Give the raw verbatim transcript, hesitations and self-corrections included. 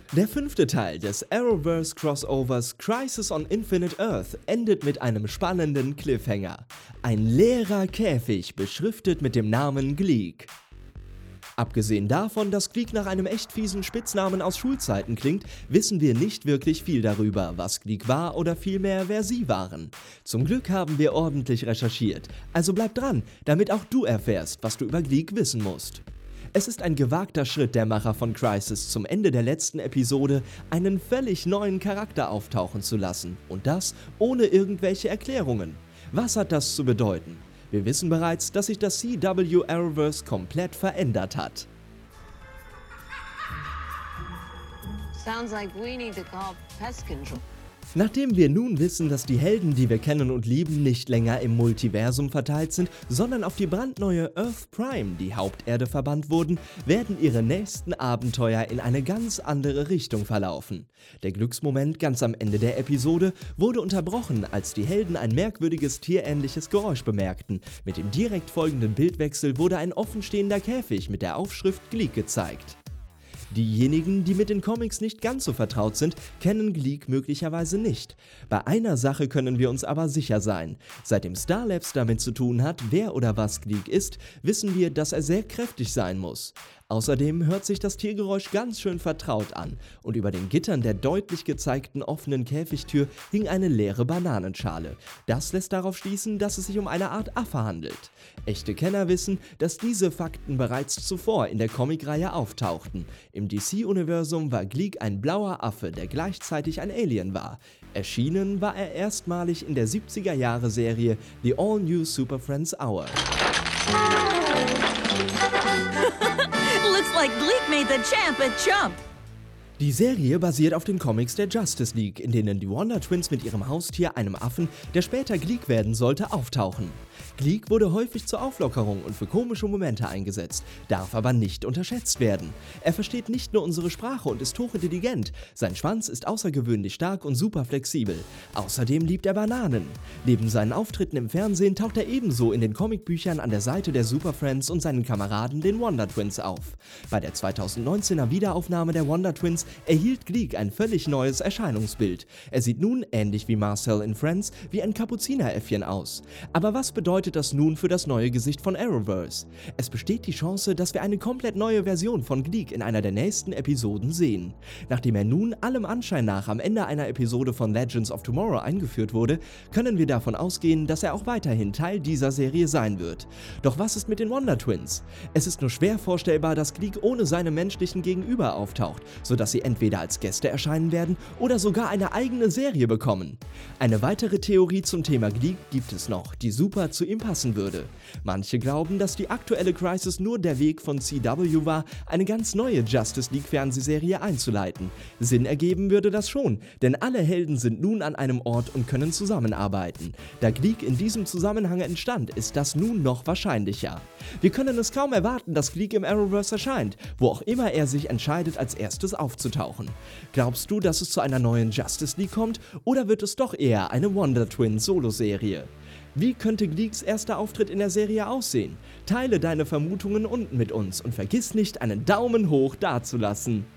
Der fünfte Teil des Arrowverse Crossovers Crisis on Infinite Earth endet mit einem spannenden Cliffhanger. Ein leerer Käfig, beschriftet mit dem Namen Gleek. Abgesehen davon, dass Gleek nach einem echt fiesen Spitznamen aus Schulzeiten klingt, wissen wir nicht wirklich viel darüber, was Gleek war oder vielmehr wer sie waren. Zum Glück haben wir ordentlich recherchiert, also bleib dran, damit auch du erfährst, was du über Gleek wissen musst. Es ist ein gewagter Schritt der Macher von Crisis, zum Ende der letzten Episode einen völlig neuen Charakter auftauchen zu lassen. Und das ohne irgendwelche Erklärungen. Was hat das zu bedeuten? Wir wissen bereits, dass sich das C W Arrowverse komplett verändert hat. Sounds like we need to call pest control. Nachdem wir nun wissen, dass die Helden, die wir kennen und lieben, nicht länger im Multiversum verteilt sind, sondern auf die brandneue Earth Prime, die Haupterde, verbannt wurden, werden ihre nächsten Abenteuer in eine ganz andere Richtung verlaufen. Der Glücksmoment ganz am Ende der Episode wurde unterbrochen, als die Helden ein merkwürdiges tierähnliches Geräusch bemerkten. Mit dem direkt folgenden Bildwechsel wurde ein offenstehender Käfig mit der Aufschrift Gleek gezeigt. Diejenigen, die mit den Comics nicht ganz so vertraut sind, kennen Gleek möglicherweise nicht. Bei einer Sache können wir uns aber sicher sein. Seitdem Star Labs damit zu tun hat, wer oder was Gleek ist, wissen wir, dass er sehr kräftig sein muss. Außerdem hört sich das Tiergeräusch ganz schön vertraut an und über den Gittern der deutlich gezeigten offenen Käfigtür hing eine leere Bananenschale. Das lässt darauf schließen, dass es sich um eine Art Affe handelt. Echte Kenner wissen, dass diese Fakten bereits zuvor in der Comicreihe auftauchten. Im D C-Universum war Gleek ein blauer Affe, der gleichzeitig ein Alien war. Erschienen war er erstmalig in der siebziger-Jahre-Serie The All New Super Friends Hour. Looks like Gleek made the champ a chump. Die Serie basiert auf den Comics der Justice League, in denen die Wonder Twins mit ihrem Haustier, einem Affen, der später Gleek werden sollte, auftauchen. Gleek wurde häufig zur Auflockerung und für komische Momente eingesetzt, darf aber nicht unterschätzt werden. Er versteht nicht nur unsere Sprache und ist hochintelligent, sein Schwanz ist außergewöhnlich stark und super flexibel. Außerdem liebt er Bananen. Neben seinen Auftritten im Fernsehen taucht er ebenso in den Comicbüchern an der Seite der Super Friends und seinen Kameraden, den Wonder Twins, auf. Bei der zweitausendneunzehner Wiederaufnahme der Wonder Twins erhielt Gleek ein völlig neues Erscheinungsbild. Er sieht nun, ähnlich wie Marcel in Friends, wie ein Kapuzineräffchen aus. Aber was bedeutet das nun für das neue Gesicht von Arrowverse? Es besteht die Chance, dass wir eine komplett neue Version von Gleek in einer der nächsten Episoden sehen. Nachdem er nun allem Anschein nach am Ende einer Episode von Legends of Tomorrow eingeführt wurde, können wir davon ausgehen, dass er auch weiterhin Teil dieser Serie sein wird. Doch was ist mit den Wonder Twins? Es ist nur schwer vorstellbar, dass Gleek ohne seine menschlichen Gegenüber auftaucht, sodass sie entweder als Gäste erscheinen werden oder sogar eine eigene Serie bekommen. Eine weitere Theorie zum Thema Gleek gibt es noch, die super zu ihm passen würde. Manche glauben, dass die aktuelle Crisis nur der Weg von C W war, eine ganz neue Justice League Fernsehserie einzuleiten. Sinn ergeben würde das schon, denn alle Helden sind nun an einem Ort und können zusammenarbeiten. Da Gleek in diesem Zusammenhang entstand, ist das nun noch wahrscheinlicher. Wir können es kaum erwarten, dass Gleek im Arrowverse erscheint, wo auch immer er sich entscheidet, als erstes aufzutauchen. Glaubst du, dass es zu einer neuen Justice League kommt, oder wird es doch eher eine Wonder Twin Solo-Serie? Wie könnte Gleeks erster Auftritt in der Serie aussehen? Teile deine Vermutungen unten mit uns und vergiss nicht, einen Daumen hoch dazulassen.